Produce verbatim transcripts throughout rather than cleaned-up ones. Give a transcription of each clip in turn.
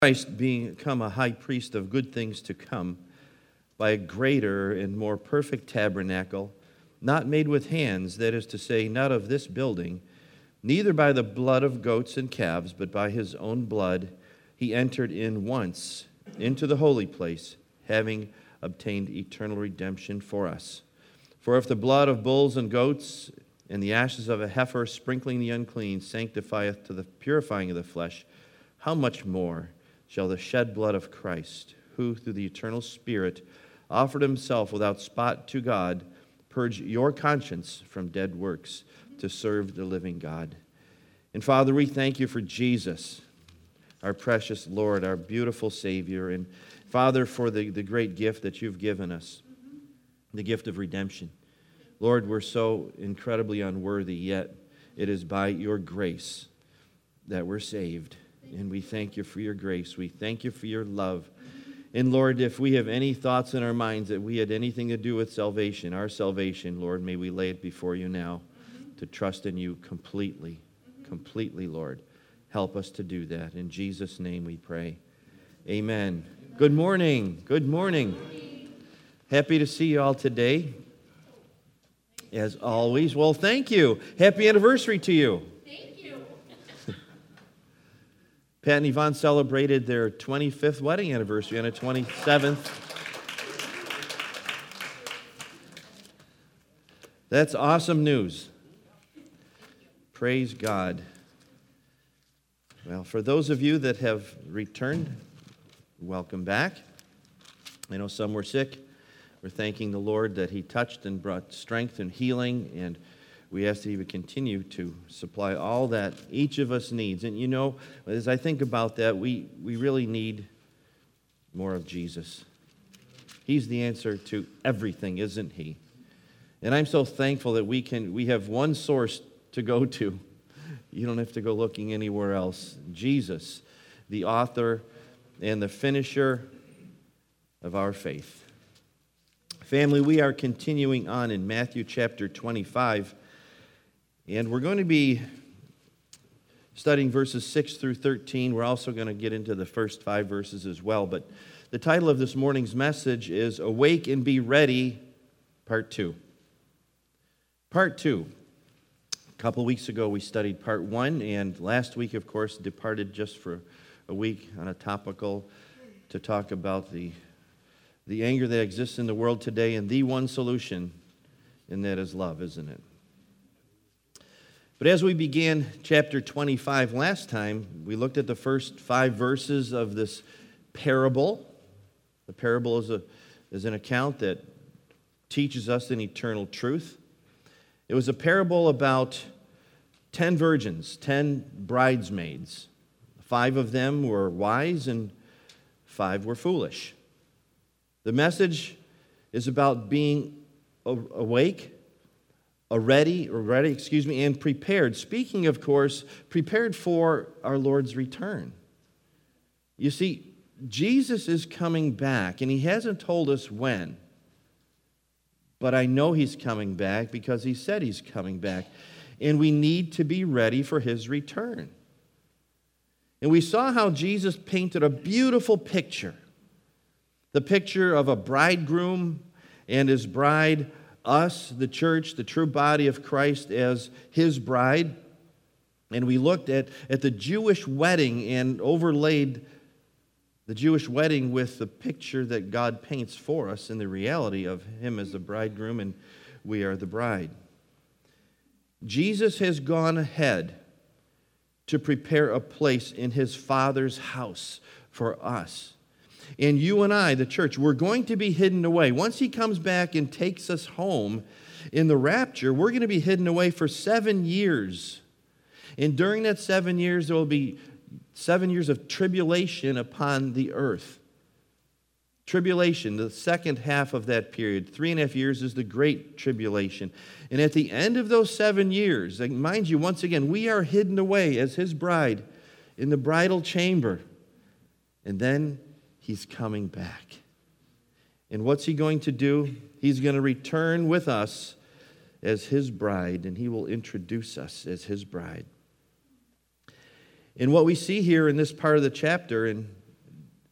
Christ being become a high priest of good things to come by a greater and more perfect tabernacle, not made with hands, that is to say, not of this building, neither by the blood of goats and calves, but by his own blood, he entered in once into the holy place, having obtained eternal redemption for us. For if the blood of bulls and goats and the ashes of a heifer sprinkling the unclean sanctifieth to the purifying of the flesh, how much more shall the shed blood of Christ, who through the eternal Spirit offered himself without spot to God, purge your conscience from dead works to serve the living God. And Father, we thank you for Jesus, our precious Lord, our beautiful Savior. And Father, for the, the great gift that you've given us, the gift of redemption. Lord, we're so incredibly unworthy, yet it is by your grace that we're saved. And we thank you for your grace. We thank you for your love. And Lord, if we have any thoughts in our minds that we had anything to do with salvation, our salvation, Lord, may we lay it before you now to trust in you completely, completely, Lord. Help us to do that. In Jesus' name we pray. Amen. Good morning. Good morning. Happy to see you all today. As always. Well, thank you. Happy anniversary to you. Pat and Yvonne celebrated their twenty-fifth wedding anniversary on the twenty-seventh. That's awesome news. Praise God. Well, for those of you that have returned, welcome back. I know some were sick. We're thanking the Lord that he touched and brought strength and healing, and we ask that he would continue to supply all that each of us needs. And you know, as I think about that, we, we really need more of Jesus. He's the answer to everything, isn't he? And I'm so thankful that we can we have one source to go to. You don't have to go looking anywhere else. Jesus, the author and the finisher of our faith. Family, we are continuing on in Matthew chapter twenty-five. And we're going to be studying verses six through thirteen. We're also going to get into the first five verses as well. But the title of this morning's message is Awake and Be Ready, Part two. Part two. A couple weeks ago we studied Part one, and last week, of course, departed just for a week on a topical to talk about the, the anger that exists in the world today and the one solution, and that is love, isn't it? But as we began chapter twenty-five last time, we looked at the first five verses of this parable. The parable is, a, is an account that teaches us an eternal truth. It was a parable about ten virgins, ten bridesmaids. Five of them were wise and five were foolish. The message is about being awake, A ready, or ready, excuse me, and prepared. Speaking, of course, prepared for our Lord's return. You see, Jesus is coming back, and he hasn't told us when. But I know he's coming back because he said he's coming back. And we need to be ready for his return. And we saw how Jesus painted a beautiful picture. The picture of a bridegroom and his bride, us, the church, the true body of Christ as his bride. And we looked at, at the Jewish wedding and overlaid the Jewish wedding with the picture that God paints for us in the reality of him as the bridegroom and we are the bride. Jesus has gone ahead to prepare a place in his Father's house for us. And you and I, the church, we're going to be hidden away. Once he comes back and takes us home in the rapture, we're going to be hidden away for seven years. And during that seven years, there will be seven years of tribulation upon the earth. Tribulation, the second half of that period, three and a half years is the Great Tribulation. And at the end of those seven years, mind you, once again, we are hidden away as his bride in the bridal chamber. And then he's coming back. And what's he going to do? He's going to return with us as his bride, and he will introduce us as his bride. And what we see here in this part of the chapter, in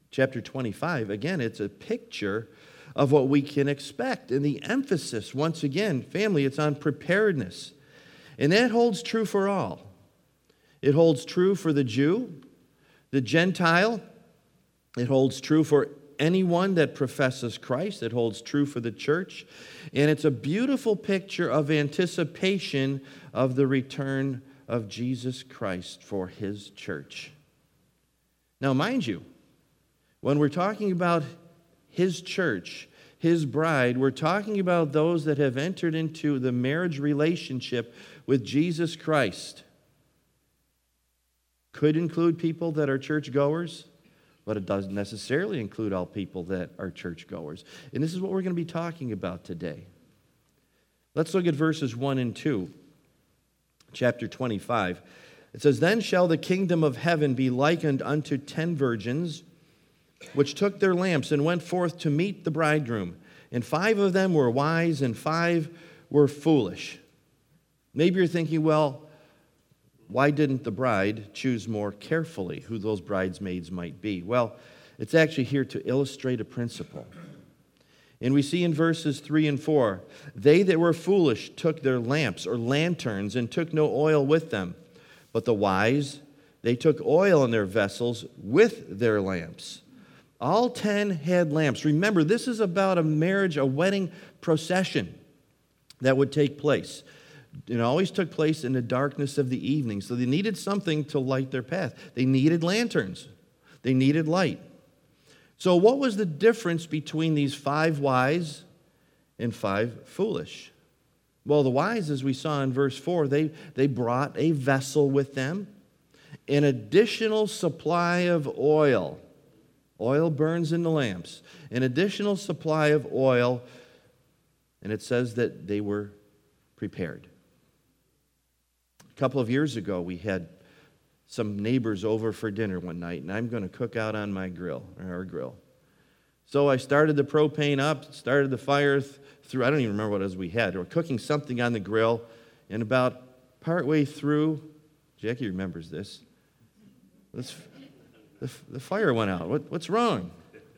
Chapter twenty-five, again, it's a picture of what we can expect. And the emphasis, once again, family, it's on preparedness. And that holds true for all. It holds true for the Jew, the Gentile. It holds true for anyone that professes Christ. It holds true for the church. And it's a beautiful picture of anticipation of the return of Jesus Christ for his church. Now, mind you, when we're talking about his church, his bride, we're talking about those that have entered into the marriage relationship with Jesus Christ. Could include people that are churchgoers, but it doesn't necessarily include all people that are churchgoers. And this is what we're going to be talking about today. Let's look at verses one and two, chapter twenty-five. It says, "Then shall the kingdom of heaven be likened unto ten virgins, which took their lamps and went forth to meet the bridegroom. And five of them were wise, and five were foolish." Maybe you're thinking, well, why didn't the bride choose more carefully who those bridesmaids might be? Well, it's actually here to illustrate a principle. And we see in verses three and four, "They that were foolish took their lamps," or lanterns, "and took no oil with them. But the wise, they took oil in their vessels with their lamps." All ten had lamps. Remember, this is about a marriage, a wedding procession that would take place. It always took place in the darkness of the evening, so they needed something to light their path. They needed lanterns. They needed light. So what was the difference between these five wise and five foolish? Well, the wise, as we saw in verse four, they, they brought a vessel with them, an additional supply of oil. Oil burns in the lamps. An additional supply of oil, and it says that they were prepared. A couple of years ago, we had some neighbors over for dinner one night, and I'm going to cook out on my grill, or our grill. So I started the propane up, started the fire th- through, I don't even remember what it was we had. We were cooking something on the grill, and about partway through, Jackie remembers this, this the, the fire went out. What, what's wrong?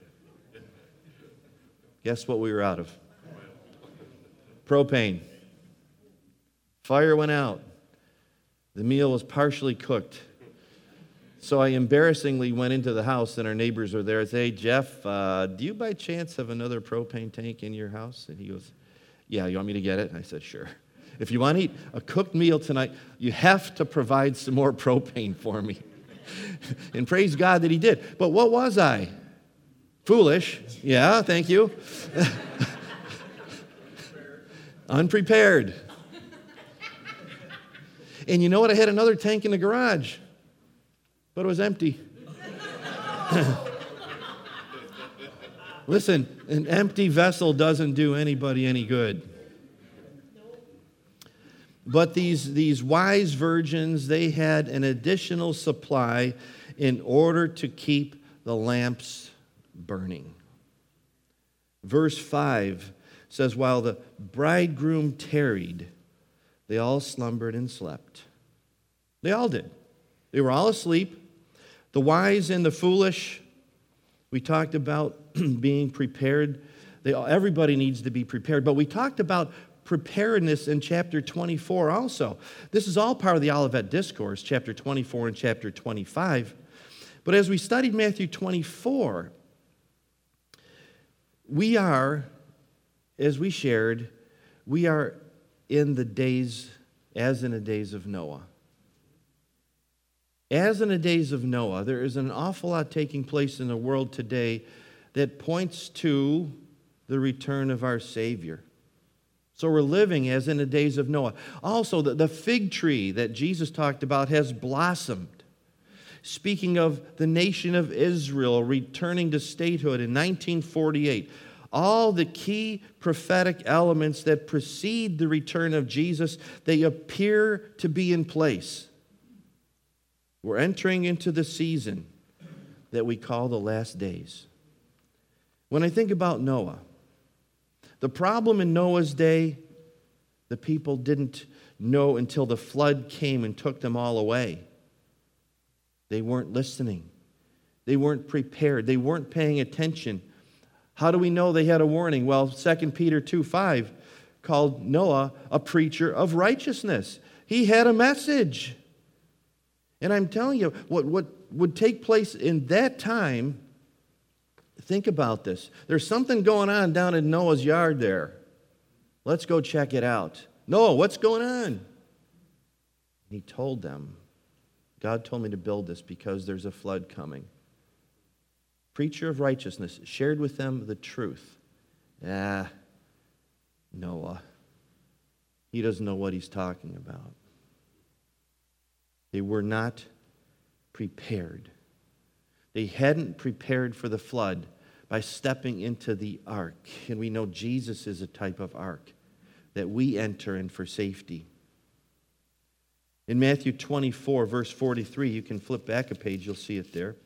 Guess what we were out of? Propane. Fire went out. The meal was partially cooked. So I embarrassingly went into the house, and our neighbors were there. I said, "Hey, Jeff, uh, do you by chance have another propane tank in your house?" And he goes, "Yeah, you want me to get it?" And I said, "Sure. If you want to eat a cooked meal tonight, you have to provide some more propane for me." And praise God that he did. But what was I? Foolish. Yeah, thank you. Unprepared. And you know what? I had another tank in the garage, but it was empty. Listen, an empty vessel doesn't do anybody any good. But these, these wise virgins, they had an additional supply in order to keep the lamps burning. Verse five says, "While the bridegroom tarried, they all slumbered and slept." They all did. They were all asleep. The wise and the foolish, we talked about being prepared. They, everybody needs to be prepared. But we talked about preparedness in chapter twenty-four also. This is all part of the Olivet Discourse, chapter twenty-four and chapter twenty-five. But as we studied Matthew twenty-four, we are, as we shared, we are in the days, as in the days of Noah. As in the days of Noah, there is an awful lot taking place in the world today that points to the return of our Savior. So we're living as in the days of Noah. Also, the, the fig tree that Jesus talked about has blossomed. Speaking of the nation of Israel returning to statehood in nineteen forty-eight, all the key prophetic elements that precede the return of Jesus, they appear to be in place. We're entering into the season that we call the last days. When I think about Noah, the problem in Noah's day, the people didn't know until the flood came and took them all away. They weren't listening. They weren't prepared. They weren't paying attention. How do we know they had a warning? Well, Second Peter two five called Noah a preacher of righteousness. He had a message. And I'm telling you, what, what would take place in that time, think about this. There's something going on down in Noah's yard there. Let's go check it out. Noah, what's going on? He told them, God told me to build this because there's a flood coming. Preacher of righteousness shared with them the truth. Ah, Noah, he doesn't know what he's talking about. They were not prepared. They hadn't prepared for the flood by stepping into the ark. And we know Jesus is a type of ark that we enter in for safety. In Matthew twenty-four, verse forty-three, you can flip back a page, you'll see it there. It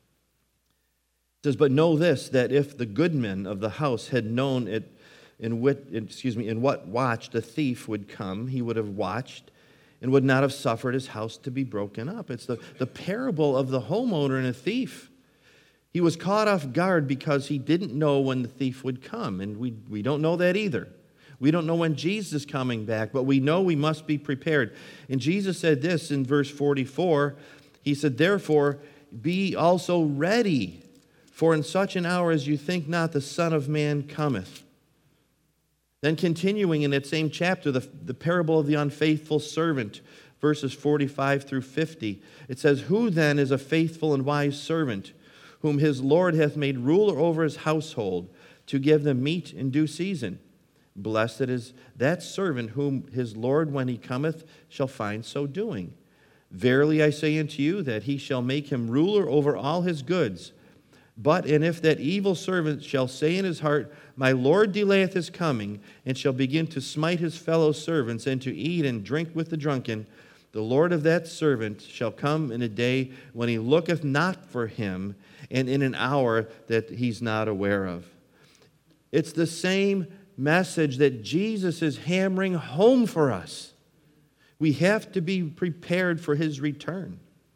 says, "But know this, that if the goodman of the house had known it, in what, excuse me, in what watch the thief would come, he would have watched and would not have suffered his house to be broken up." It's the, the parable of the homeowner and a thief. He was caught off guard because he didn't know when the thief would come, and we, we don't know that either. We don't know when Jesus is coming back, but we know we must be prepared. And Jesus said this in verse forty-four. He said, "Therefore, be also ready, for in such an hour as you think not, the Son of Man cometh." Then continuing in that same chapter, the, the parable of the unfaithful servant, verses forty-five through fifty. It says, "Who then is a faithful and wise servant, whom his Lord hath made ruler over his household, to give them meat in due season? Blessed is that servant whom his Lord, when he cometh, shall find so doing. Verily I say unto you, that he shall make him ruler over all his goods. But, and if that evil servant shall say in his heart, My Lord delayeth his coming, and shall begin to smite his fellow servants, and to eat and drink with the drunken, the Lord of that servant shall come in a day when he looketh not for him, and in an hour that he's not aware of." It's the same message that Jesus is hammering home for us. We have to be prepared for his return.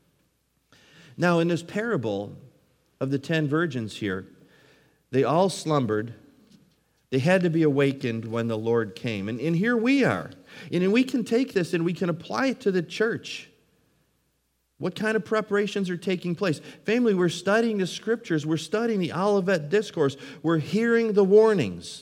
Now, in this parable of the ten virgins here, they all slumbered. They had to be awakened when the Lord came. And, and here we are. And we can take this and we can apply it to the church. What kind of preparations are taking place? Family, we're studying the Scriptures. We're studying the Olivet Discourse. We're hearing the warnings.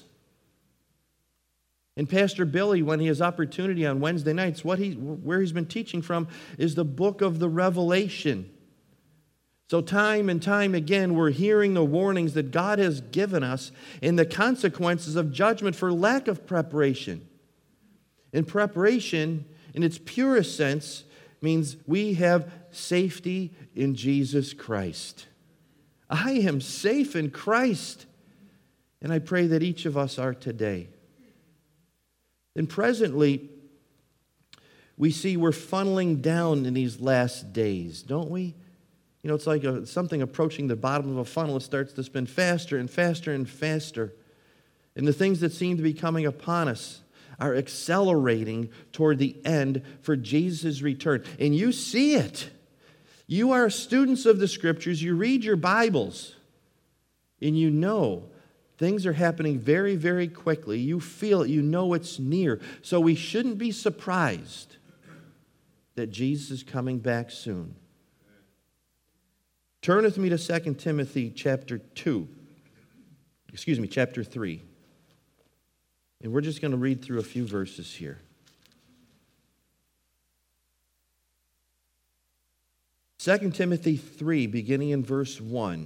And Pastor Billy, when he has opportunity on Wednesday nights, what he, where he's been teaching from is the book of the Revelation. So time and time again, we're hearing the warnings that God has given us and the consequences of judgment for lack of preparation. And preparation, in its purest sense, means we have safety in Jesus Christ. I am safe in Christ, and I pray that each of us are today. And presently, we see we're funneling down in these last days, don't we? You know, it's like a, something approaching the bottom of a funnel. It starts to spin faster and faster and faster. And the things that seem to be coming upon us are accelerating toward the end for Jesus' return. And you see it. You are students of the Scriptures. You read your Bibles. And you know things are happening very, very quickly. You feel it. You know it's near. So we shouldn't be surprised that Jesus is coming back soon. Turn with me to Second Timothy chapter two. Excuse me, chapter three. And we're just going to read through a few verses here. Second Timothy three, beginning in verse one.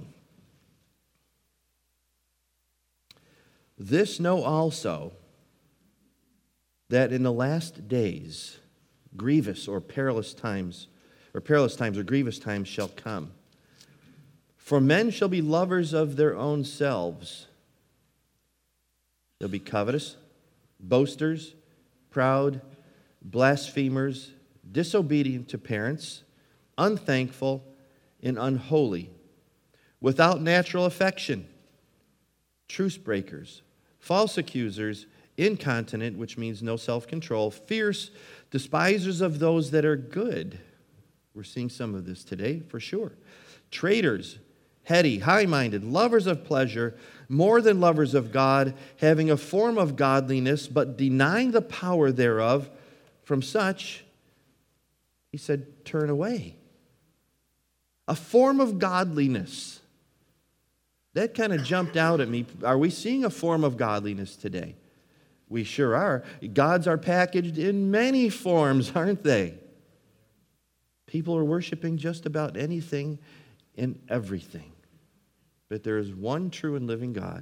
"This know also, that in the last days grievous or perilous times, or perilous times or grievous times shall come. For men shall be lovers of their own selves. They'll be covetous, boasters, proud, blasphemers, disobedient to parents, unthankful, and unholy, without natural affection, truce breakers, false accusers, incontinent, which means no self-control, fierce, despisers of those that are good." We're seeing some of this today, for sure. "Traitors, heady, high-minded, lovers of pleasure, more than lovers of God, having a form of godliness, but denying the power thereof. From such, he said, turn away. A form of godliness. That kind of jumped out at me. Are we seeing a form of godliness today? We sure are. Gods are packaged in many forms, aren't they? People are worshiping just about anything and everything. But there is one true and living God,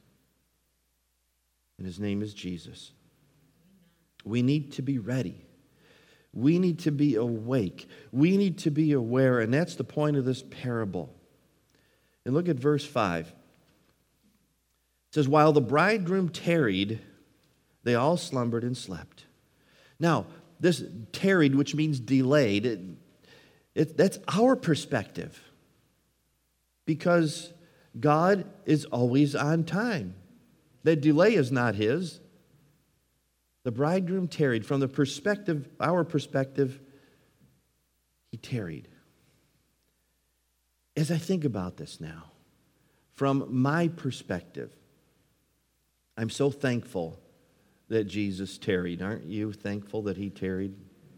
and his name is Jesus. We need to be ready. We need to be awake. We need to be aware, and that's the point of this parable. And look at verse five. It says, while the bridegroom tarried, they all slumbered and slept. Now, this tarried, which means delayed, it, it, that's our perspective. Because God is always on time. The delay is not his. The bridegroom tarried. From the perspective, our perspective, he tarried. As I think about this now, from my perspective, I'm so thankful that Jesus tarried. Aren't you thankful that he tarried?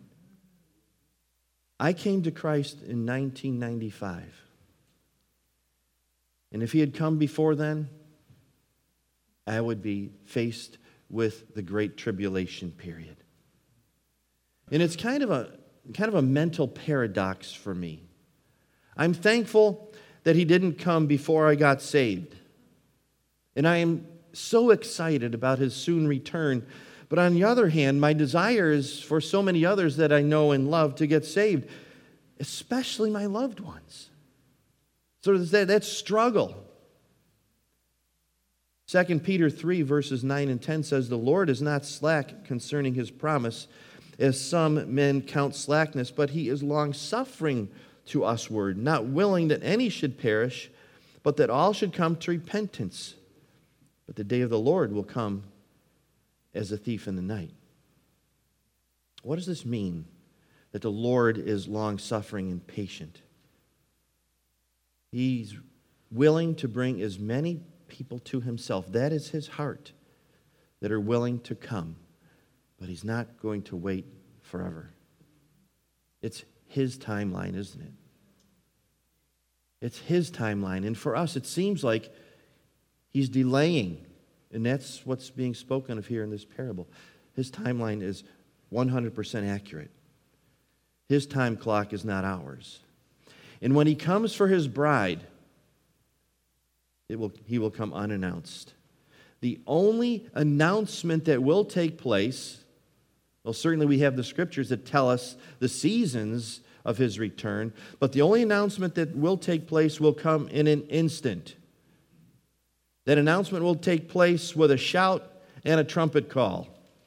I came to Christ in nineteen ninety-five. And if he had come before then, I would be faced with the Great Tribulation period. And it's kind of a kind of a mental paradox for me. I'm thankful that he didn't come before I got saved. And I am so excited about his soon return. But on the other hand, my desire is for so many others that I know and love to get saved, especially my loved ones. So there's that, that struggle. Second Peter three, verses nine and ten says, the Lord is not slack concerning his promise, as some men count slackness, but he is long-suffering to usward, not willing that any should perish, but that all should come to repentance. But the day of the Lord will come as a thief in the night. What does this mean, that the Lord is long-suffering and patient? He's willing to bring as many people to himself. That is his heart, that are willing to come. But he's not going to wait forever. It's his timeline, isn't it? It's his timeline. And for us, it seems like he's delaying. And that's what's being spoken of here in this parable. His timeline is one hundred percent accurate. His time clock is not ours. And when he comes for his bride, it will, he will come unannounced. The only announcement that will take place, well, certainly we have the scriptures that tell us the seasons of his return, but the only announcement that will take place will come in an instant. That announcement will take place with a shout and a trumpet call.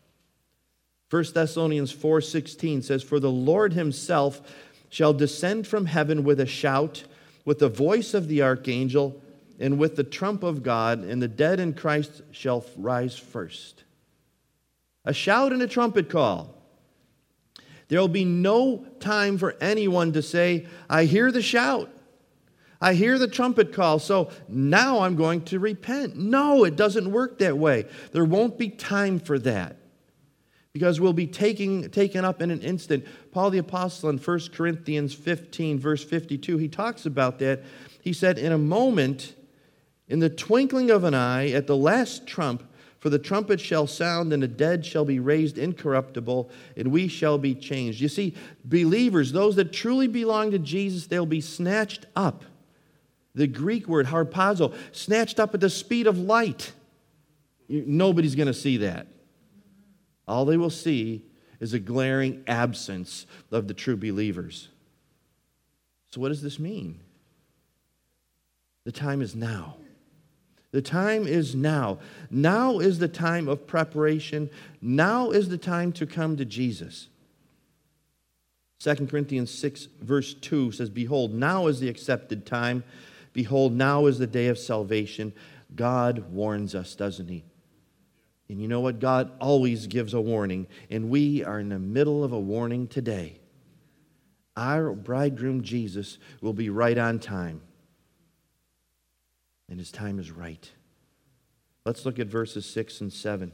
First Thessalonians four sixteen says, for the Lord himself shall descend from heaven with a shout, with the voice of the archangel, and with the trump of God, and the dead in Christ shall rise first. A shout and a trumpet call. There will be no time for anyone to say, I hear the shout. I hear the trumpet call, so now I'm going to repent. No, it doesn't work that way. There won't be time for that, because we'll be taking, taken up in an instant. Paul the Apostle in First Corinthians fifteen, verse fifty-two, he talks about that. He said, in a moment, in the twinkling of an eye, at the last trump, for the trumpet shall sound, and the dead shall be raised incorruptible, and we shall be changed. You see, believers, those that truly belong to Jesus, they'll be snatched up. The Greek word, harpazo, snatched up at the speed of light. Nobody's going to see that. All they will see is a glaring absence of the true believers. So what does this mean? The time is now. The time is now. Now is the time of preparation. Now is the time to come to Jesus. Second Corinthians six, verse two says, behold, now is the accepted time. Behold, now is the day of salvation. God warns us, doesn't he? And you know what? God always gives a warning. And we are in the middle of a warning today. Our bridegroom, Jesus, will be right on time. and his time is right. Let's look at verses six and seven.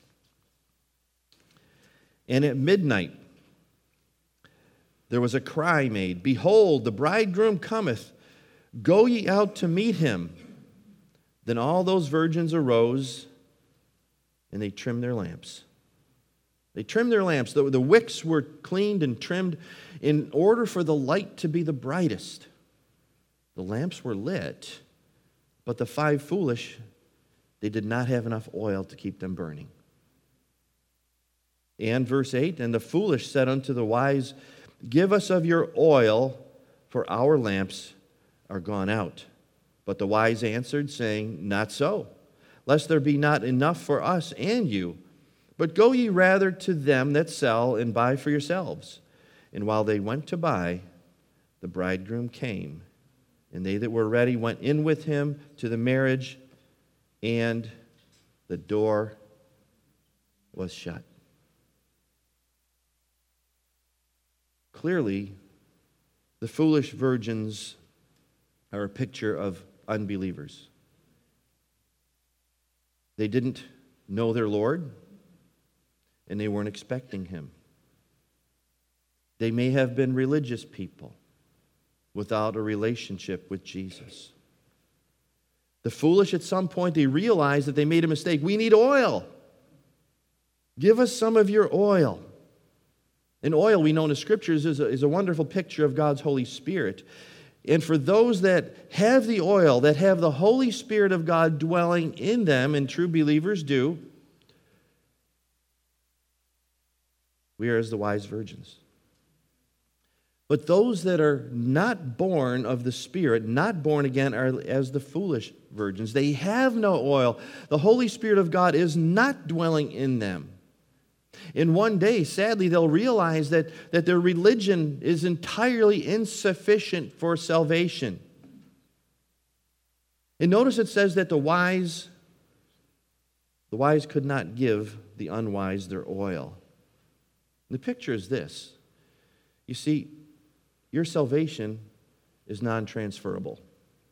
And at midnight there was a cry made, Behold, the bridegroom cometh, go ye out to meet him. Then all those virgins arose, and they trimmed their lamps. They trimmed their lamps. The, the wicks were cleaned and trimmed in order for the light to be the brightest. The lamps were lit, but the five foolish, they did not have enough oil to keep them burning. And verse eight, And the foolish said unto the wise, Give us of your oil, for our lamps are gone out. But the wise answered, saying, Not so, lest there be not enough for us and you. But go ye rather to them that sell, and buy for yourselves. And while they went to buy, the bridegroom came. And they that were ready went in with him to the marriage, and the door was shut. Clearly, the foolish virgins are a picture of unbelievers. They didn't know their Lord, and they weren't expecting him. They may have been religious people without a relationship with Jesus. The foolish, at some point, they realized that they made a mistake. We need oil. Give us some of your oil. And oil, we know in the Scriptures, is a, is a wonderful picture of God's Holy Spirit. And for those that have the oil, that have the Holy Spirit of God dwelling in them, and true believers do, we are as the wise virgins. But those that are not born of the Spirit, not born again, are as the foolish virgins. They have no oil. The Holy Spirit of God is not dwelling in them. In one day, sadly, they'll realize that, that their religion is entirely insufficient for salvation. And notice it says that the wise, the wise could not give the unwise their oil. The picture is this. You see, your salvation is non-transferable.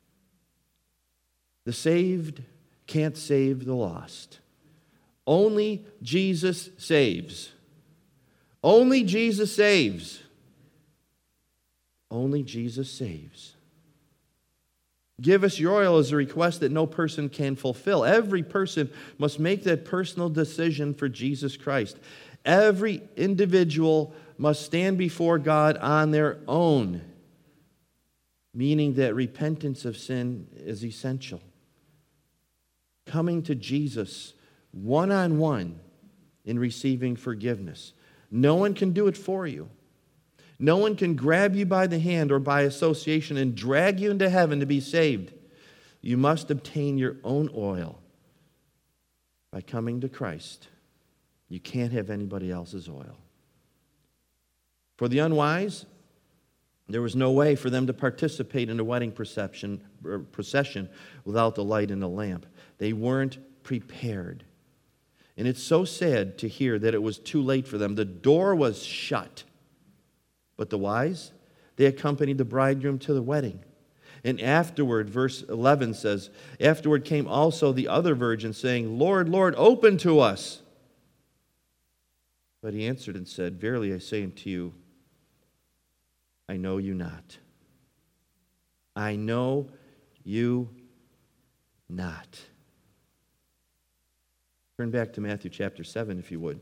The saved can't save the lost. Only Jesus saves. Only Jesus saves. Only Jesus saves. Give us your oil is a request that no person can fulfill. Every person must make that personal decision for Jesus Christ. Every individual must stand before God on their own, meaning that repentance of sin is essential. Coming to Jesus one-on-one in receiving forgiveness. No one can do it for you. No one can grab you by the hand or by association and drag you into heaven to be saved. You must obtain your own oil by coming to Christ. You can't have anybody else's oil. For the unwise, there was no way for them to participate in a wedding procession, procession without the light in the lamp. They weren't prepared. And it's so sad to hear that it was too late for them. The door was shut. But the wise, they accompanied the bridegroom to the wedding. And afterward, verse eleven says, Afterward came also the other virgins, saying, Lord, Lord, open to us. But he answered and said, Verily I say unto you, I know you not. I know you not. Turn back to Matthew chapter seven, if you would.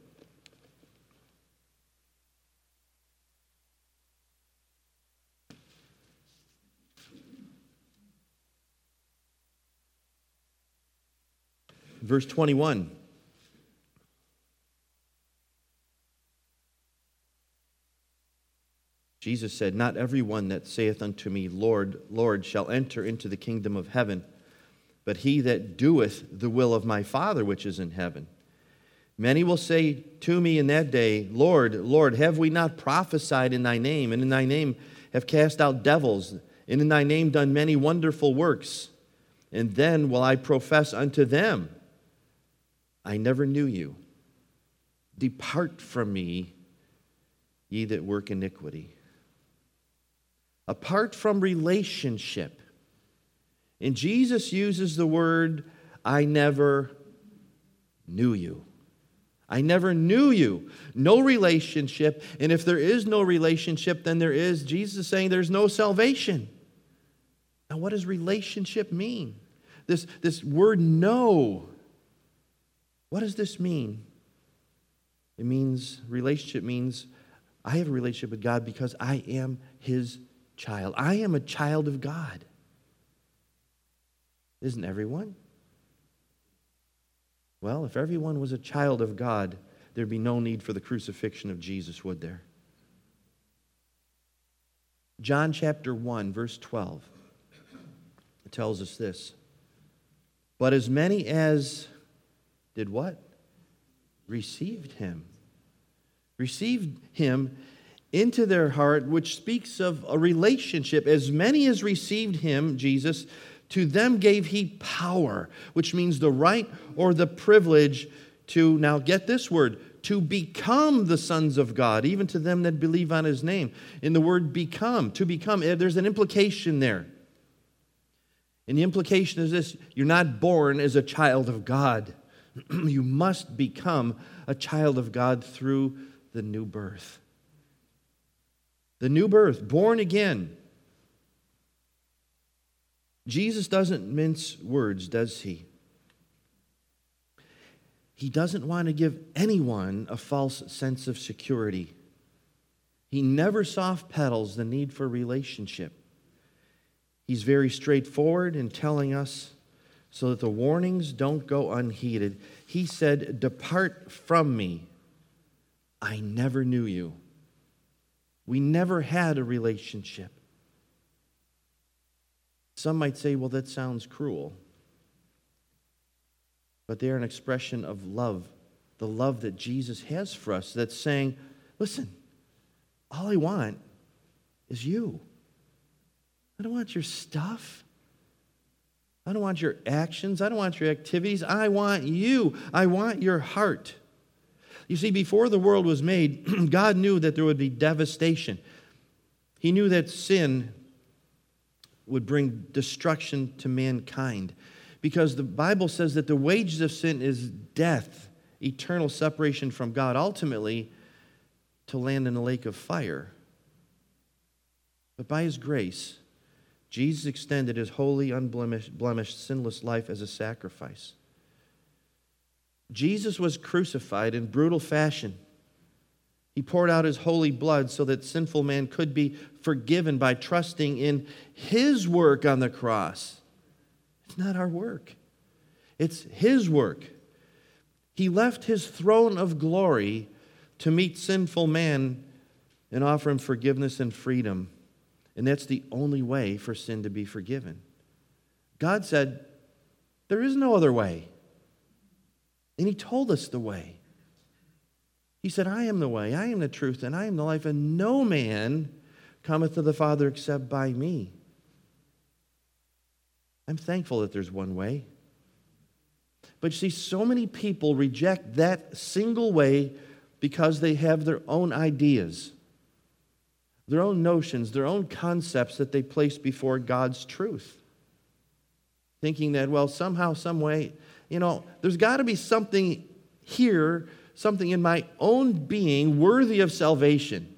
Verse twenty-one. Jesus said, Not every one that saith unto me, Lord, Lord, shall enter into the kingdom of heaven, but he that doeth the will of my Father which is in heaven. Many will say to me in that day, Lord, Lord, have we not prophesied in thy name, and in thy name have cast out devils, and in thy name done many wonderful works? And then will I profess unto them, I never knew you. Depart from me, ye that work iniquity. Apart from relationship And Jesus uses the word, I never knew you. I never knew you. No relationship. And if there is no relationship, then there is, Jesus is saying there's no salvation. Now, what does relationship mean? This, this word know, what does this mean? It means, relationship means, I have a relationship with God because I am His child. I am a child of God. Isn't everyone? Well, if everyone was a child of God, there'd be no need for the crucifixion of Jesus, would there? John chapter one, verse twelve. It tells us this. But as many as did what? Received Him. Received Him into their heart, which speaks of a relationship. As many as received Him, Jesus, to them gave He power, which means the right or the privilege to, now get this word, to become the sons of God, even to them that believe on His name. In the word become, to become, there's an implication there. And the implication is this: you're not born as a child of God. You must become a child of God through the new birth. The new birth, born again. Jesus doesn't mince words, does He? He doesn't want to give anyone a false sense of security. He never soft pedals the need for relationship. He's very straightforward in telling us so that the warnings don't go unheeded. He said, "Depart from me. I never knew you." We never had a relationship. Some might say, well, that sounds cruel. But they're an expression of love, the love that Jesus has for us, that's saying, listen, all I want is you. I don't want your stuff. I don't want your actions. I don't want your activities. I want you. I want your heart. You see, before the world was made, God knew that there would be devastation. He knew that sin would bring destruction to mankind, because the Bible says that the wages of sin is death, eternal separation from God, ultimately to land in a lake of fire. But by His grace, Jesus extended His holy, unblemished, blemished, sinless life as a sacrifice. Jesus was crucified in brutal fashion. He poured out His holy blood so that sinful man could be forgiven by trusting in His work on the cross. It's not our work. It's His work. He left His throne of glory to meet sinful man and offer him forgiveness and freedom. And that's the only way for sin to be forgiven. God said, there is no other way. And He told us the way. He said, I am the way, I am the truth, and I am the life, and no man cometh to the Father except by me. I'm thankful that there's one way. But you see, so many people reject that single way because they have their own ideas, their own notions, their own concepts that they place before God's truth. Thinking that, well, somehow, some way, you know, there's got to be something here, something in my own being worthy of salvation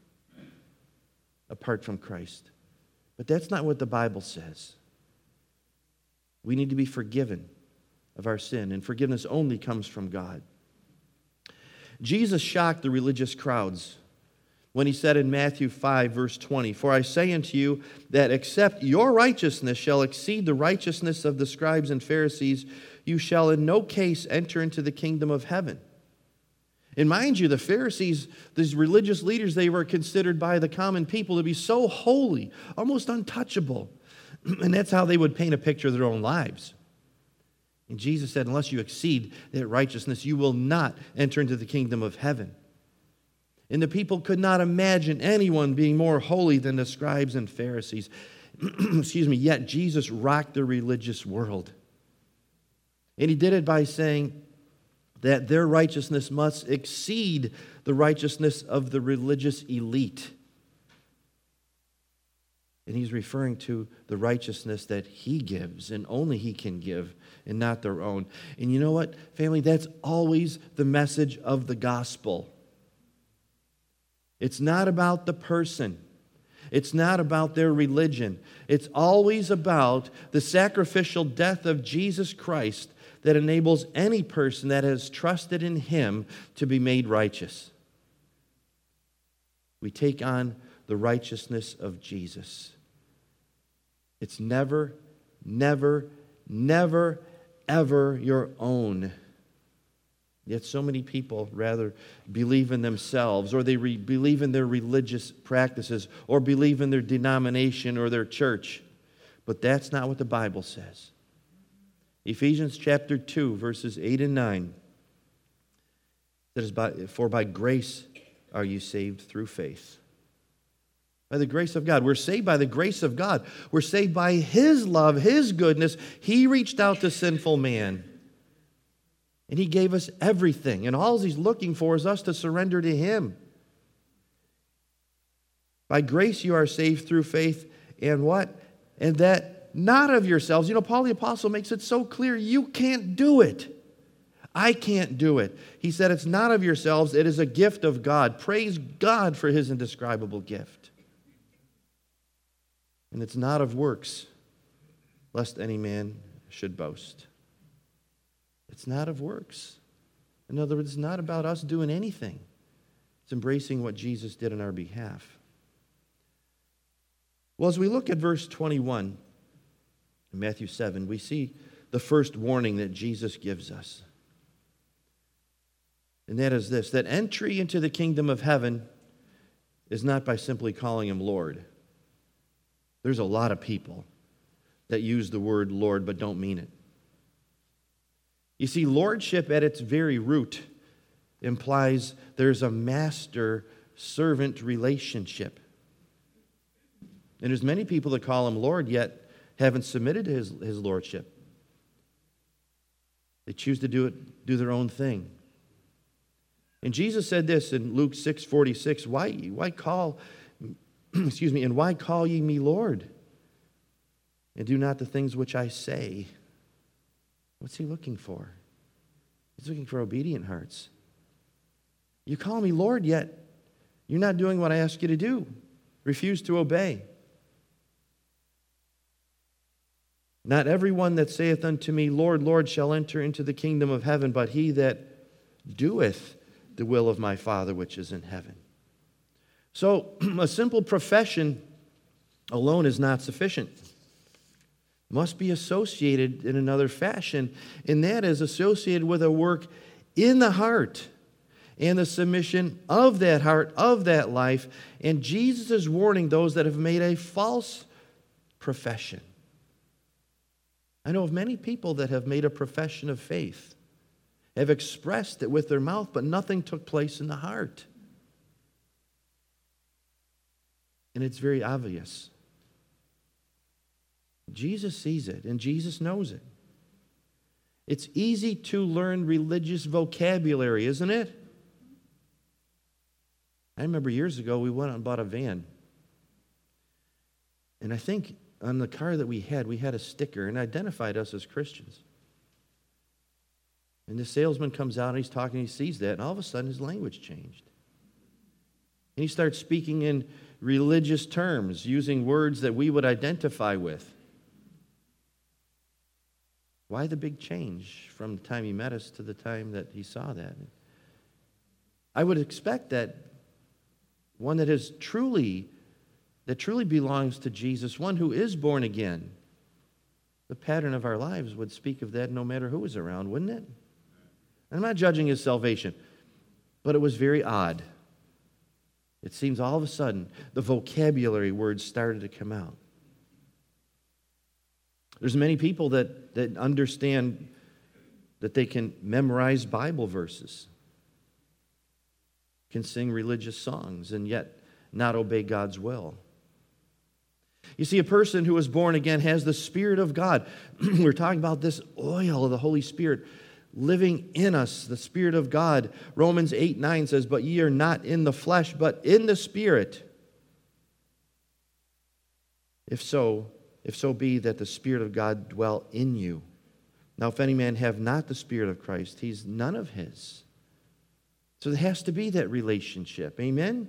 apart from Christ. But that's not what the Bible says. We need to be forgiven of our sin, and forgiveness only comes from God. Jesus shocked the religious crowds when He said in Matthew five, verse twenty, "For I say unto you that except your righteousness shall exceed the righteousness of the scribes and Pharisees, you shall in no case enter into the kingdom of heaven." And mind you, the Pharisees, these religious leaders, they were considered by the common people to be so holy, almost untouchable. And that's how they would paint a picture of their own lives. And Jesus said, unless you exceed that righteousness, you will not enter into the kingdom of heaven. And the people could not imagine anyone being more holy than the scribes and Pharisees. Excuse me, yet Jesus rocked the religious world. And He did it by saying that their righteousness must exceed the righteousness of the religious elite. And he's referring to the righteousness that he gives and only he can give and not their own. And you know what, family? That's always the message of the gospel. It's not about the person. It's not about their religion. It's always about the sacrificial death of Jesus Christ that enables any person that has trusted in him to be made righteous. We take on the righteousness of Jesus. It's never, never, never, ever your own. Yet so many people rather believe in themselves, or they re- believe in their religious practices, or believe in their denomination or their church. But that's not what the Bible says. Ephesians chapter two, verses eight and nine says, "For by grace are you saved through faith." By the grace of God. We're saved by the grace of God. We're saved by his love, his goodness. He reached out to sinful man. And he gave us everything. And all he's looking for is us to surrender to him. By grace you are saved through faith. And what? And that not of yourselves. You know, Paul the Apostle makes it so clear, you can't do it. I can't do it. He said it's not of yourselves. It is a gift of God. Praise God for his indescribable gift. And it's not of works, lest any man should boast. It's not of works. In other words, it's not about us doing anything. It's embracing what Jesus did on our behalf. Well, as we look at verse twenty-one in Matthew seven, we see the first warning that Jesus gives us. And that is this, that entry into the kingdom of heaven is not by simply calling him Lord. There's a lot of people that use the word Lord but don't mean it. You see, lordship at its very root implies there's a master-servant relationship. And there's many people that call him Lord yet haven't submitted to his, his lordship. They choose to do it, do their own thing. And Jesus said this in Luke six forty-six, why, why call... Excuse me, and why call ye me Lord, and do not the things which I say? What's he looking for? He's looking for obedient hearts. You call me Lord, yet you're not doing what I ask you to do. Refuse to obey. Not everyone that saith unto me, Lord, Lord, shall enter into the kingdom of heaven, but he that doeth the will of my Father which is in heaven. So, a simple profession alone is not sufficient. It must be associated in another fashion, and that is associated with a work in the heart and the submission of that heart, of that life. And Jesus is warning those that have made a false profession. I know of many people that have made a profession of faith, have expressed it with their mouth, but nothing took place in the heart. And it's very obvious. Jesus sees it, and Jesus knows it. It's easy to learn religious vocabulary, isn't it? I remember years ago we went out and bought a van. And I think on the car that we had, we had a sticker and identified us as Christians. And the salesman comes out and he's talking, he sees that, and all of a sudden his language changed. And he starts speaking in religious terms, using words that we would identify with. Why the big change from the time he met us to the time that he saw that? I would expect that one that is truly, that truly belongs to Jesus, one who is born again, the pattern of our lives would speak of that no matter who was around, wouldn't it? I'm not judging his salvation, but it was very odd. It seems all of a sudden the vocabulary words started to come out. There's many people that, that understand that they can memorize Bible verses, can sing religious songs, and yet not obey God's will. You see, a person who is born again has the Spirit of God. We're talking about this oil of the Holy Spirit living in us, the Spirit of God. Romans eight nine says, "But ye are not in the flesh, but in the Spirit." If so, if so be that the Spirit of God dwell in you. Now, if any man have not the Spirit of Christ, he's none of his. So there has to be that relationship. Amen?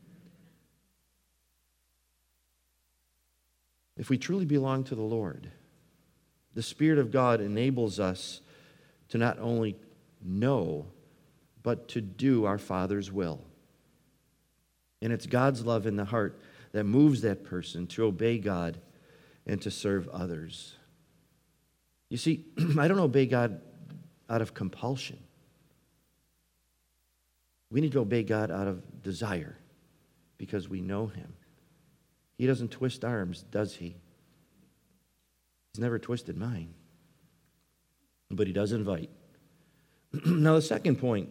If we truly belong to the Lord, the Spirit of God enables us to not only know, but to do our Father's will. And it's God's love in the heart that moves that person to obey God and to serve others. You see, I don't obey God out of compulsion. We need to obey God out of desire because we know Him. He doesn't twist arms, does He? He's never twisted mine. But He does invite. Now, the second point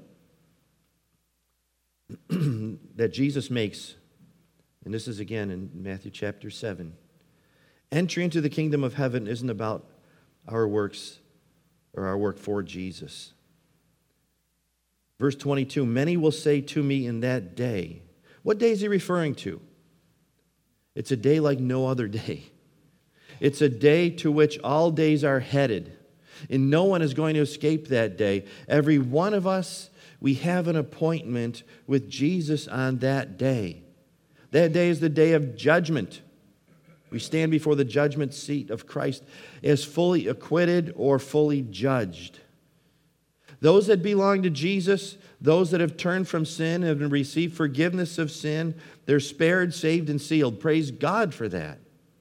that Jesus makes, and this is again in Matthew chapter seven, entry into the kingdom of heaven isn't about our works or our work for Jesus. Verse twenty-two, many will say to me in that day. What day is he referring to? It's a day like no other day. It's a day to which all days are headed. And no one is going to escape that day. Every one of us, we have an appointment with Jesus on that day. That day is the day of judgment. We stand before the judgment seat of Christ as fully acquitted or fully judged. Those that belong to Jesus, those that have turned from sin and have received forgiveness of sin, they're spared, saved, and sealed. Praise God for that.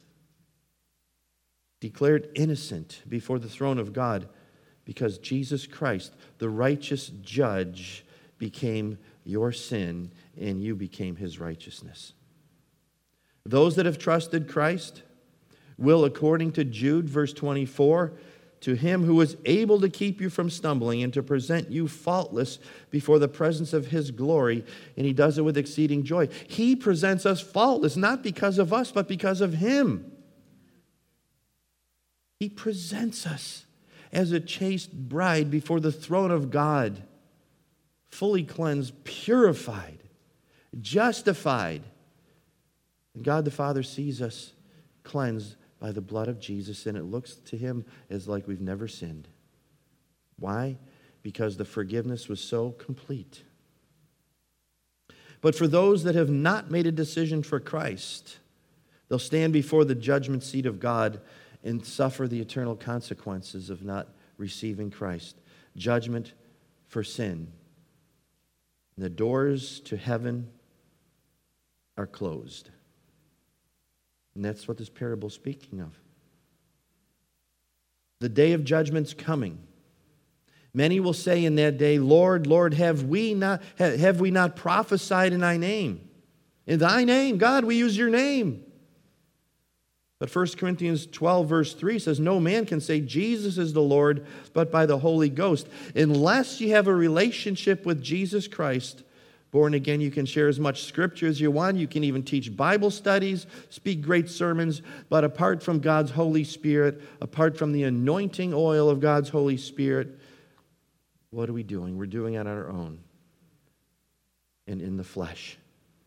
Declared innocent before the throne of God because Jesus Christ, the righteous judge, became your sin and you became His righteousness. Those that have trusted Christ will, according to Jude, verse twenty-four, to Him who is able to keep you from stumbling and to present you faultless before the presence of His glory, and He does it with exceeding joy. He presents us faultless, not because of us, but because of Him. He presents us as a chaste bride before the throne of God, fully cleansed, purified, justified. And God the Father sees us cleansed by the blood of Jesus, and it looks to Him as like we've never sinned. Why? Because the forgiveness was so complete. But for those that have not made a decision for Christ, they'll stand before the judgment seat of God and suffer the eternal consequences of not receiving Christ. Judgment for sin. The doors to heaven are closed. And that's what this parable is speaking of. The day of judgment's coming. Many will say in that day, Lord, Lord, have we not, have we not prophesied in thy name? In thy name, God, we use your name. But First Corinthians twelve, verse three says, no man can say Jesus is the Lord, but by the Holy Ghost. Unless you have a relationship with Jesus Christ, born again, you can share as much scripture as you want. You can even teach Bible studies, speak great sermons. But apart from God's Holy Spirit, apart from the anointing oil of God's Holy Spirit, what are we doing? We're doing it on our own and in the flesh.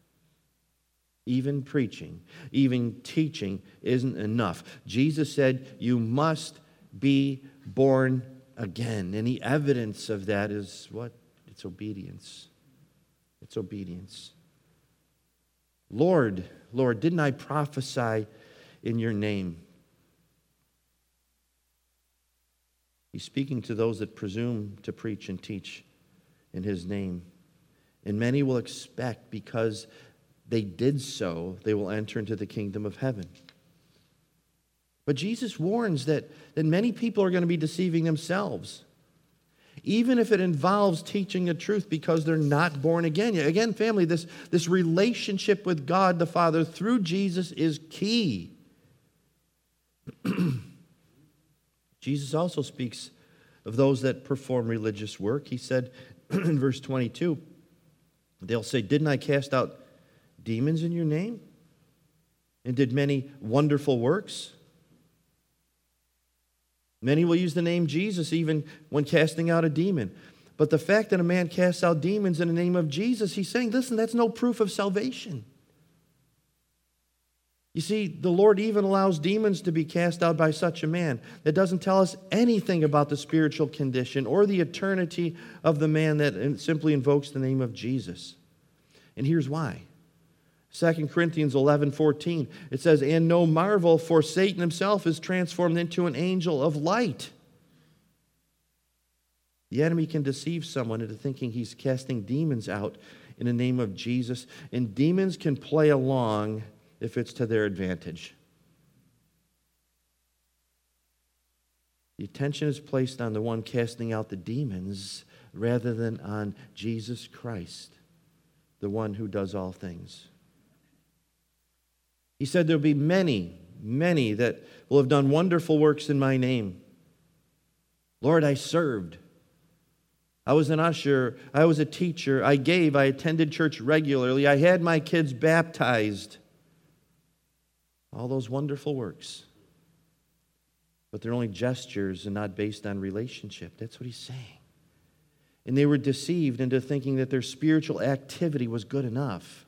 Even preaching, even teaching isn't enough. Jesus said, you must be born again. And the evidence of that is what? It's obedience. It's obedience. Lord, Lord, didn't I prophesy in your name? He's speaking to those that presume to preach and teach in His name. And many will expect because they did so, they will enter into the kingdom of heaven. But Jesus warns that, that many people are going to be deceiving themselves, even if it involves teaching the truth because they're not born again. Again, family, this, this relationship with God the Father through Jesus is key. Jesus also speaks of those that perform religious work. He said in verse twenty-two, they'll say, didn't I cast out demons in your name? And did many wonderful works? Many will use the name Jesus even when casting out a demon. But the fact that a man casts out demons in the name of Jesus, he's saying, listen, that's no proof of salvation. You see, the Lord even allows demons to be cast out by such a man. That doesn't tell us anything about the spiritual condition or the eternity of the man that simply invokes the name of Jesus. And here's why. Second Corinthians eleven fourteen, it says, "And no marvel, for Satan himself is transformed into an angel of light." The enemy can deceive someone into thinking he's casting demons out in the name of Jesus, and demons can play along if it's to their advantage. The attention is placed on the one casting out the demons rather than on Jesus Christ, the one who does all things. He said there'll be many, many that will have done wonderful works in my name. Lord, I served. I was an usher. I was a teacher. I gave. I attended church regularly. I had my kids baptized. All those wonderful works. But they're only gestures and not based on relationship. That's what he's saying. And they were deceived into thinking that their spiritual activity was good enough.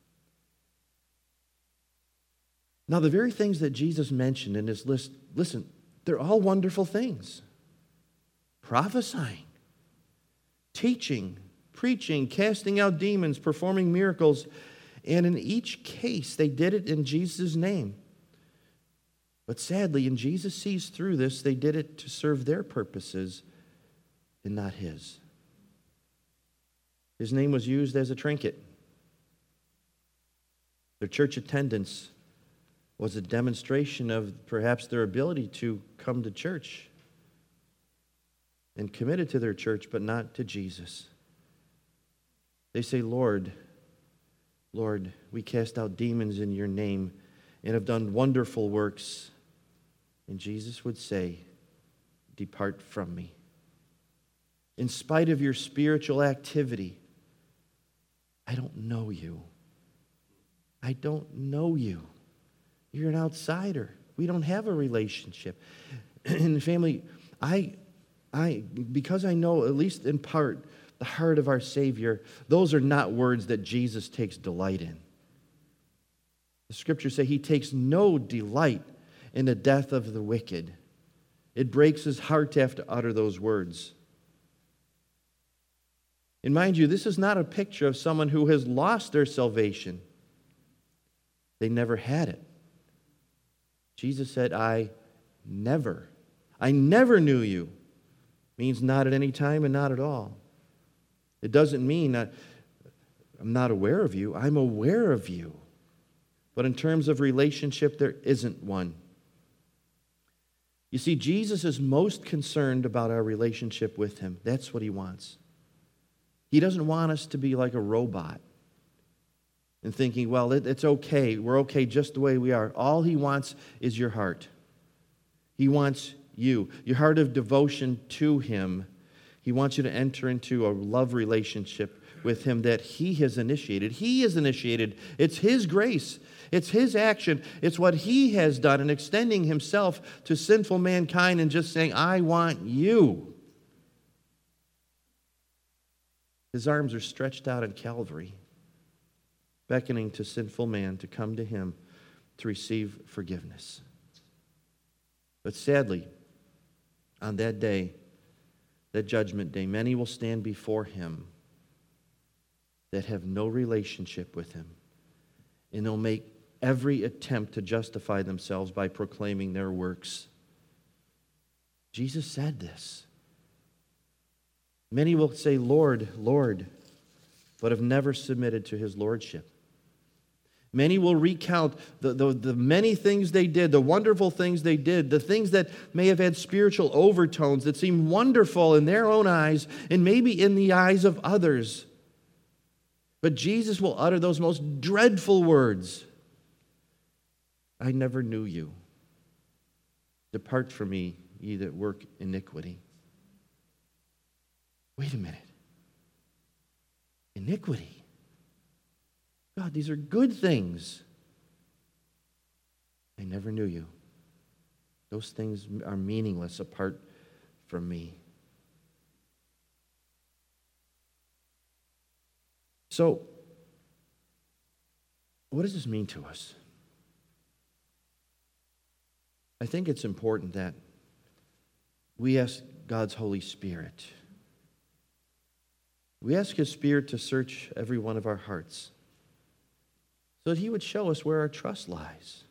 Now, the very things that Jesus mentioned in his list, listen, they're all wonderful things. Prophesying, teaching, preaching, casting out demons, performing miracles. And in each case, they did it in Jesus' name. But sadly, and Jesus sees through this, they did it to serve their purposes and not his. His name was used as a trinket. Their church attendance was a demonstration of perhaps their ability to come to church and committed to their church, but not to Jesus. They say, Lord, Lord, we cast out demons in your name and have done wonderful works. And Jesus would say, depart from me. In spite of your spiritual activity, I don't know you. I don't know you. You're an outsider. We don't have a relationship. And family, I, I, because I know, at least in part, the heart of our Savior, those are not words that Jesus takes delight in. The scriptures say he takes no delight in the death of the wicked. It breaks his heart to have to utter those words. And mind you, this is not a picture of someone who has lost their salvation. They never had it. Jesus said, I never, I never knew you. Means not at any time and not at all. It doesn't mean that I'm not aware of you. I'm aware of you. But in terms of relationship, there isn't one. You see, Jesus is most concerned about our relationship with him. That's what he wants. He doesn't want us to be like a robot and thinking, well, it, it's okay. We're okay just the way we are. All he wants is your heart. He wants you, your heart of devotion to him. He wants you to enter into a love relationship with him that he has initiated. He has initiated. It's his grace. It's his action. It's what he has done in extending himself to sinful mankind and just saying, I want you. His arms are stretched out at Calvary, beckoning to sinful man to come to him to receive forgiveness. But sadly, on that day, that judgment day, many will stand before him that have no relationship with him. And they'll make every attempt to justify themselves by proclaiming their works. Jesus said this. Many will say, Lord, Lord, but have never submitted to his lordship. Many will recount the, the, the many things they did, the wonderful things they did, the things that may have had spiritual overtones that seem wonderful in their own eyes and maybe in the eyes of others. But Jesus will utter those most dreadful words. I never knew you. Depart from me, ye that work iniquity. Wait a minute. Iniquity. God, these are good things. I never knew you. Those things are meaningless apart from me. So, what does this mean to us? I think it's important that we ask God's Holy Spirit. We ask His Spirit to search every one of our hearts so that He would show us where our trust lies.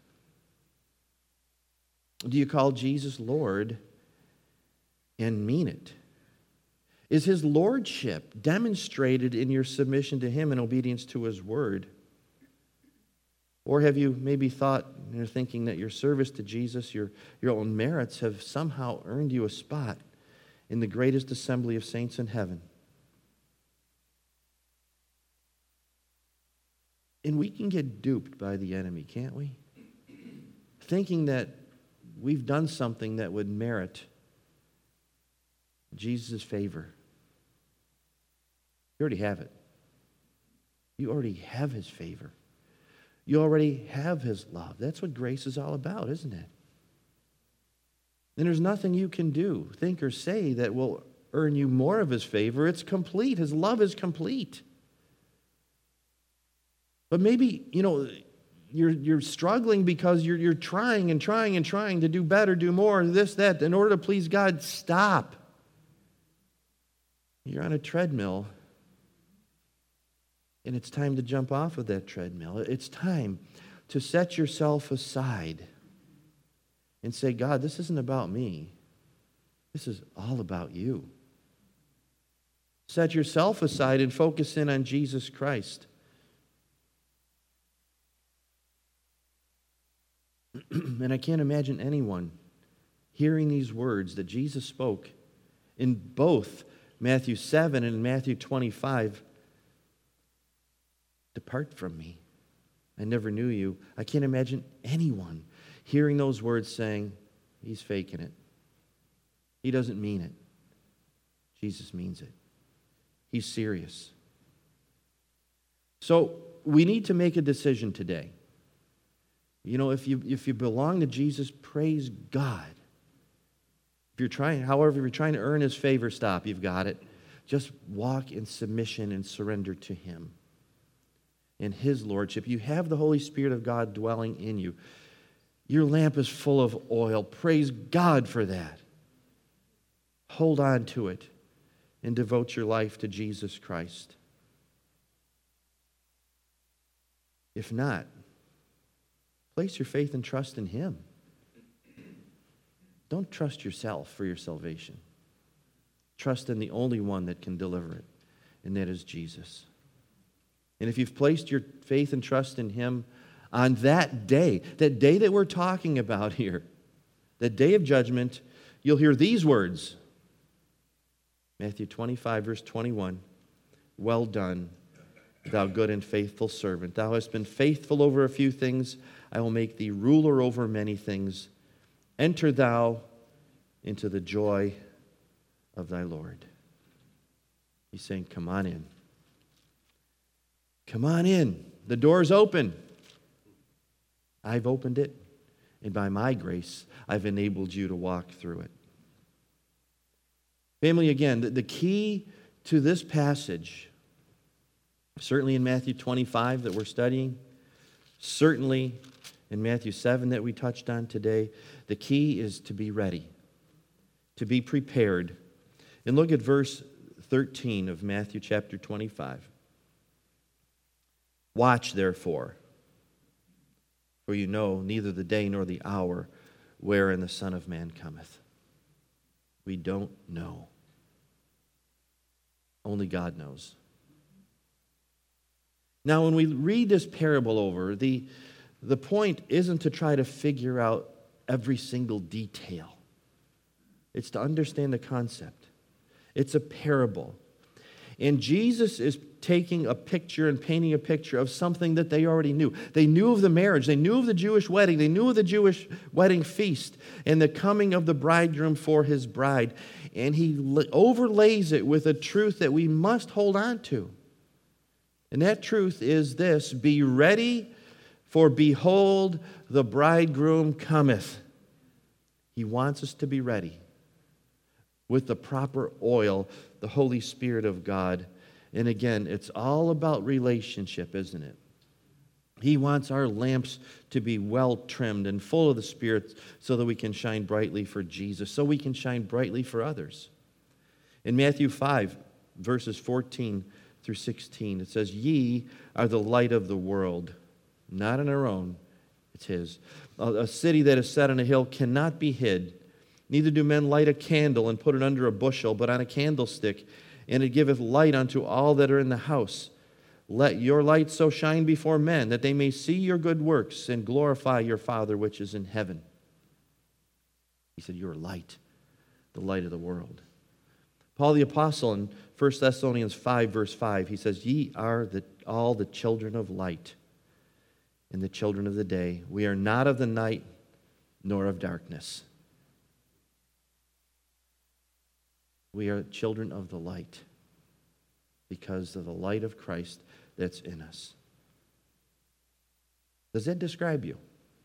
Do you call Jesus Lord and mean it? Is His lordship demonstrated in your submission to Him and obedience to His word? Or have you maybe thought, you're thinking that your service to Jesus, your, your own merits, have somehow earned you a spot in the greatest assembly of saints in heaven? And we can get duped by the enemy, can't we? Thinking that we've done something that would merit Jesus' favor. You already have it. You already have His favor. You already have His love. That's what grace is all about, isn't it? And there's nothing you can do, think, or say that will earn you more of His favor. It's complete. His love is complete. But maybe, you know, you're, you're struggling because you're, you're trying and trying and trying to do better, do more, this, that, in order to please God. Stop. You're on a treadmill, and it's time to jump off of that treadmill. It's time to set yourself aside and say, God, this isn't about me. This is all about you. Set yourself aside and focus in on Jesus Christ. And I can't imagine anyone hearing these words that Jesus spoke in both Matthew seven and Matthew twenty-five. Depart from me. I never knew you. I can't imagine anyone hearing those words saying, he's faking it. He doesn't mean it. Jesus means it. He's serious. So we need to make a decision today. You know, if you if you belong to Jesus, praise God. If you're trying, however, if you're trying to earn His favor, stop. You've got it. Just walk in submission and surrender to Him and His lordship. You have the Holy Spirit of God dwelling in you. Your lamp is full of oil. Praise God for that. Hold on to it and devote your life to Jesus Christ. If not, place your faith and trust in Him. Don't trust yourself for your salvation. Trust in the only one that can deliver it, and that is Jesus. And if you've placed your faith and trust in Him on that day, that day that we're talking about here, that day of judgment, you'll hear these words. Matthew twenty-five, verse twenty-one. Well done, thou good and faithful servant. Thou hast been faithful over a few things. I will make thee ruler over many things. Enter thou into the joy of thy Lord. He's saying, come on in. Come on in. The door's open. I've opened it, and by my grace, I've enabled you to walk through it. Family, again, the, the key to this passage, certainly in Matthew twenty-five that we're studying, certainly in Matthew seven that we touched on today, the key is to be ready, to be prepared. And look at verse thirteen of Matthew chapter twenty-five. Watch, therefore, for you know neither the day nor the hour wherein the Son of Man cometh. We don't know. Only God knows. Now, when we read this parable over, the, the point isn't to try to figure out every single detail. It's to understand the concept. It's a parable. And Jesus is taking a picture and painting a picture of something that they already knew. They knew of the marriage. They knew of the Jewish wedding. They knew of the Jewish wedding feast and the coming of the bridegroom for his bride. And he overlays it with a truth that we must hold on to. And that truth is this: be ready, for behold, the bridegroom cometh. He wants us to be ready with the proper oil, the Holy Spirit of God. And again, it's all about relationship, isn't it? He wants our lamps to be well trimmed and full of the Spirit so that we can shine brightly for Jesus, so we can shine brightly for others. In Matthew five, verses fourteen through sixteen, it says, "Ye are the light of the world," not on our own, it's His. "A a city that is set on a hill cannot be hid. Neither do men light a candle and put it under a bushel, but on a candlestick, and it giveth light unto all that are in the house. Let your light so shine before men, that they may see your good works and glorify your Father which is in heaven." He said, "You are light, the light of the world." Paul the Apostle in First Thessalonians five, verse five, he says, "Ye are the, all the children of light and the children of the day. We are not of the night nor of darkness." We are children of the light because of the light of Christ that's in us. Does that describe you?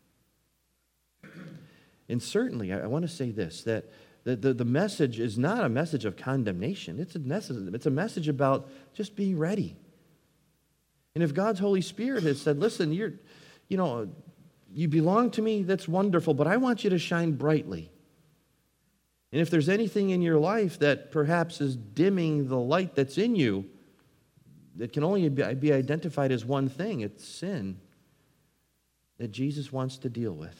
And certainly, I, I want to say this, that the, the, the message is not a message of condemnation. It's a message, it's a message about just being ready. And if God's Holy Spirit has said, "Listen, you're, you know, you belong to me, that's wonderful, but I want you to shine brightly." And if there's anything in your life that perhaps is dimming the light that's in you, that can only be identified as one thing, it's sin that Jesus wants to deal with.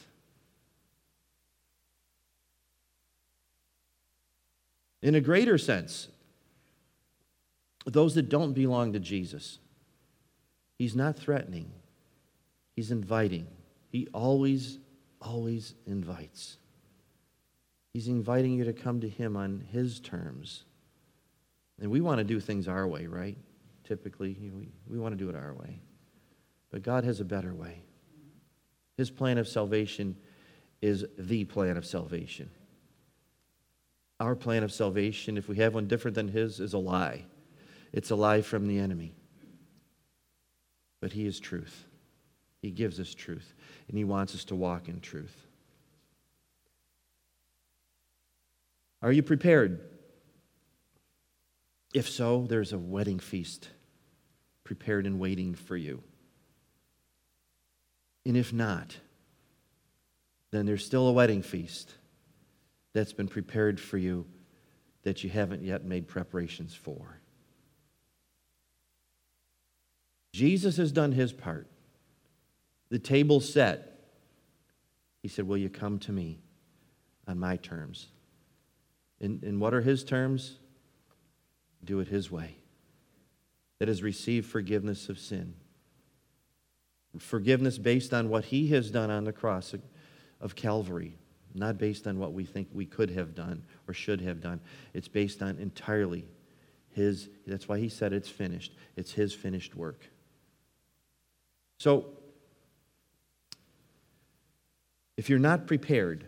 In a greater sense, those that don't belong to Jesus, He's not threatening. He's inviting. He always, always invites. He's inviting you to come to Him on His terms. And we want to do things our way, right? Typically, we, we want to do it our way. But God has a better way. His plan of salvation is the plan of salvation. Our plan of salvation, if we have one different than His, is a lie. It's a lie from the enemy. But He is truth. He gives us truth, and He wants us to walk in truth. Are you prepared? If so, there's a wedding feast prepared and waiting for you. And if not, then there's still a wedding feast that's been prepared for you that you haven't yet made preparations for. Jesus has done His part. The table's set. He said, "Will you come to me on my terms?" And, and what are His terms? Do it His way. That is, receive forgiveness of sin. Forgiveness based on what He has done on the cross of Calvary, not based on what we think we could have done or should have done. It's based on entirely His. That's why He said it's finished. It's His finished work. So, if you're not prepared,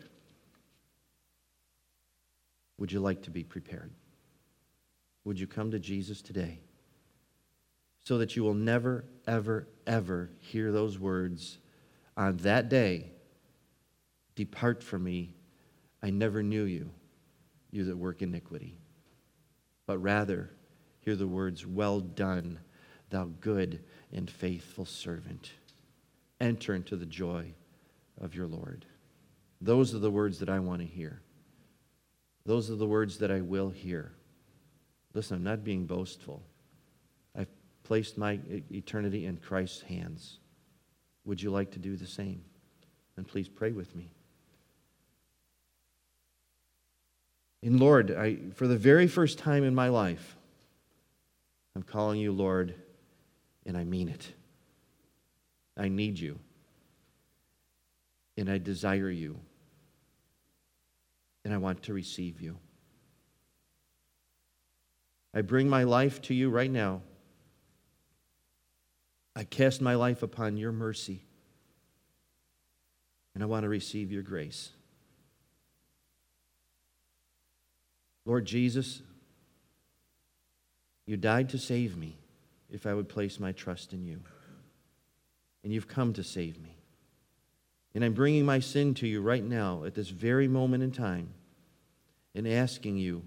would you like to be prepared? Would you come to Jesus today so that you will never, ever, ever hear those words on that day, "Depart from me, I never knew you, you that work iniquity." But rather, hear the words, "Well done, thou good and faithful servant. Enter into the joy of your Lord." Those are the words that I want to hear. Those are the words that I will hear. Listen, I'm not being boastful. I've placed my eternity in Christ's hands. Would you like to do the same? Then please pray with me. And Lord, I, for the very first time in my life, I'm calling you Lord, and I mean it. I need you, and I desire you, and I want to receive you. I bring my life to you right now. I cast my life upon your mercy, and I want to receive your grace. Lord Jesus, you died to save me if I would place my trust in you. And you've come to save me. And I'm bringing my sin to you right now at this very moment in time and asking you,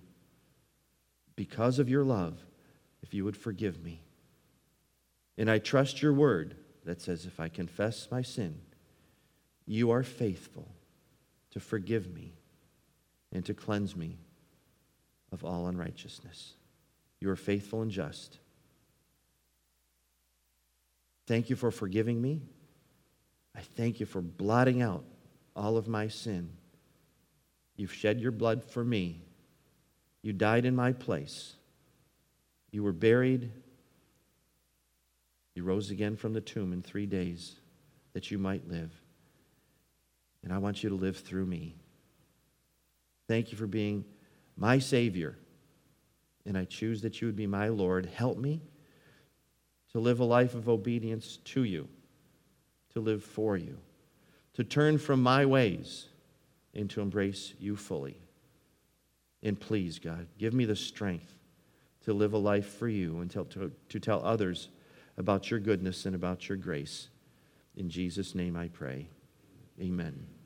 because of your love, if you would forgive me. And I trust your word that says, if I confess my sin, you are faithful to forgive me and to cleanse me of all unrighteousness. You are faithful and just. Thank you for forgiving me. I thank you for blotting out all of my sin. You've shed your blood for me. You died in my place. You were buried. You rose again from the tomb in three days that you might live. And I want you to live through me. Thank you for being my Savior. And I choose that you would be my Lord. Help me to live a life of obedience to you, to live for you, to turn from my ways and to embrace you fully. And please, God, give me the strength to live a life for you and to, to, to tell others about your goodness and about your grace. In Jesus' name I pray. Amen.